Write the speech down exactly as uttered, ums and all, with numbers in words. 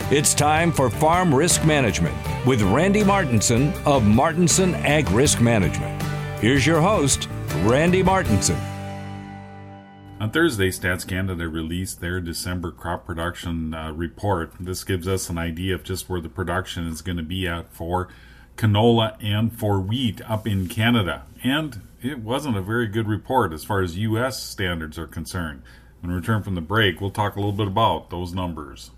It's time for Farm Risk Management with Randy Martinson of Martinson Ag Risk Management. Here's your host, Randy Martinson. On Thursday, Stats Canada released their December crop production uh, report. This gives us an idea of just where the production is going to be at for canola and for wheat up in Canada. And it wasn't a very good report as far as U S standards are concerned. When we return from the break, we'll talk a little bit about those numbers.